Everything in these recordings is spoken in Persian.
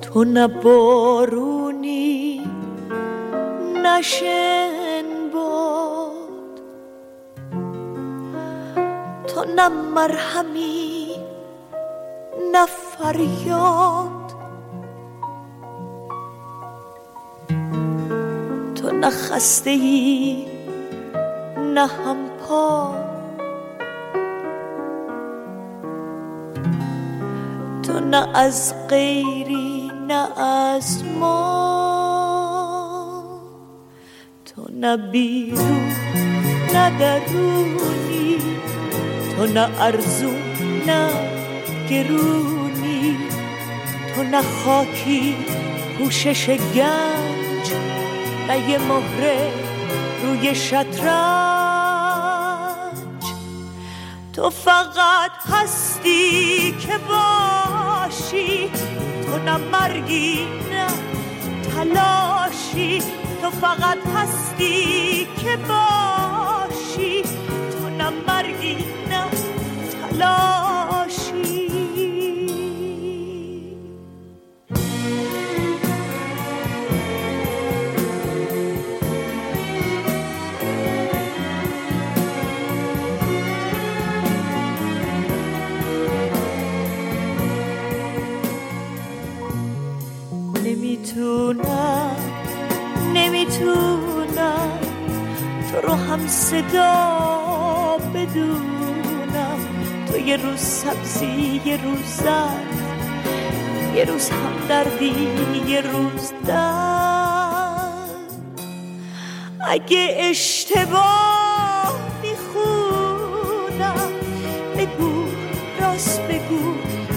تو نه بارونی نه شنباد، تو نه مرهمی نه فریاد، تو نه خسته‌ای نه همپا، تو نه از غیری نه از ما، تو نه بیرون نه درونی، تو نه ارزون نه گرونی، تو نه خاکی پوشش گنج نه یه مهره روی شطرنج، تو فقط هستی که باشی، تو نه مرگی نه تلاشی، تو فقط هستی که باشی، تو نه مرگی نه تلاشی. نمیتونم تو رو هم صدا بدونم، تو یه روز سبزی یه روز زرد، یه روز هم دردی یه روز درد. اگه اشتباه میخونم بگو، راست بگو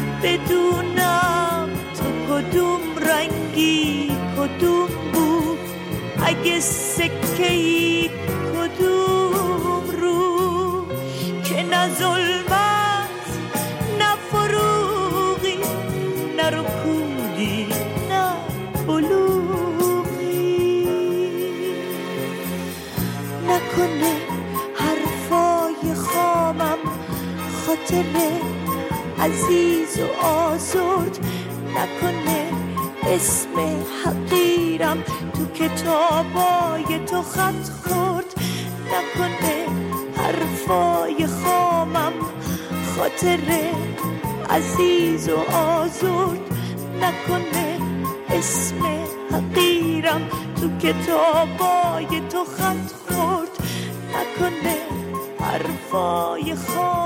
بدونم تو کدوم رنگی کدوم بود، اگه سکه‌ای کدوم رو، که نه ظلمت نه فروغی نه رکودی نه بلوغی. نکنه حرفای خامم خاطر عزیز و آزرد، نکنه اسم حقیرم تو کتابای تو خط خورد، نکنه حرفای خامم خاطر عزیز و آزرد، نکنه اسم حقیرم تو کتابای تو خط خورد، نکنه حرفای خامم